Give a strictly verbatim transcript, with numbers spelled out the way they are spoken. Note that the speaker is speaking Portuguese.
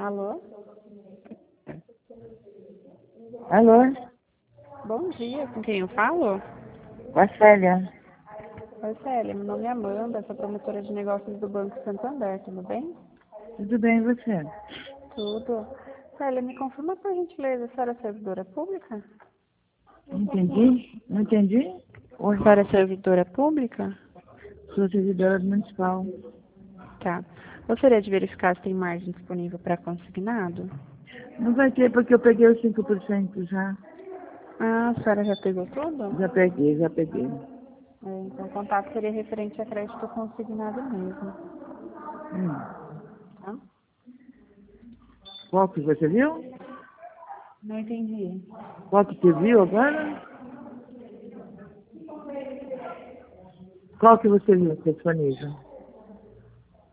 Alô? Alô? Bom dia, com quem eu falo? Com a Célia. Oi, Célia, meu nome é Amanda, sou promotora de negócios do Banco Santander, tudo bem? Tudo bem, e você? Tudo. Célia, me confirma por gentileza, a senhora é servidora pública? Não entendi? Não entendi? A senhora é servidora pública? Sou servidora municipal. Tá. Gostaria de verificar se tem margem disponível para consignado? Não vai ter porque eu peguei os cinco por cento já. Ah, a senhora já pegou tudo? Já peguei, já peguei. É, então o contato seria referente a crédito consignado mesmo, Hum. tá? Qual que você viu? Não entendi. Qual que você viu agora? Qual que você viu que é disponível?